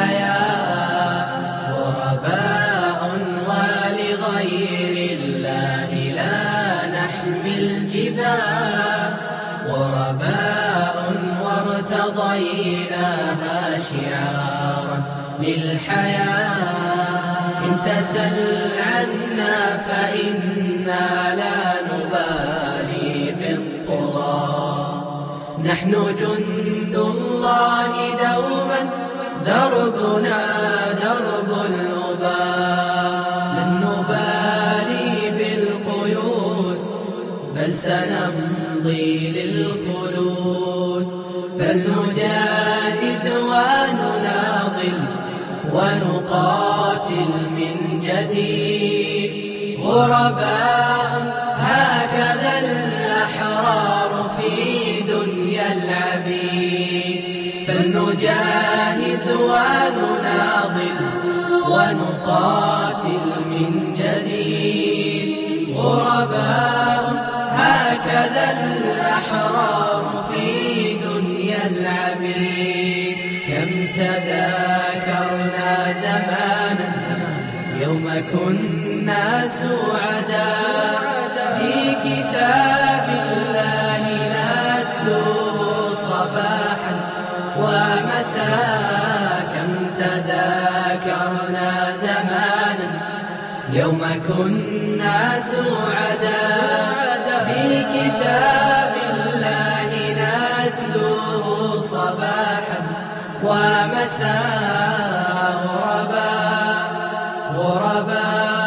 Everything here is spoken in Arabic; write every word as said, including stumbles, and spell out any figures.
للحياة، غرباء ولغير الله لا نحمل جباه، غرباء وارتضيناها شعارا للحياة. إن تسل عنا فإنا لا نبالي بالطغاة، نحن جند الله دوما دربنا درب الأباء، لن نبالي بالقيود بل سنمضي للخلود، فلنجاهد ونناضل ونقاتل من جديد. غرباء هكذا الأحرار في دنيا العبيد، فلنجاهد ونناضل ونقاتل من جديد. غرباء هكذا الأحرار في دنيا العبيد. كم تذاكرنا زمانا يوم كنا سعداء، في كتاب الله نتلوه صباحا ومساء. كم تذاكرنا زمانا يوم كنا سعداء، في كتاب الله نتلوه صباحا ومساء. غرباء غرباء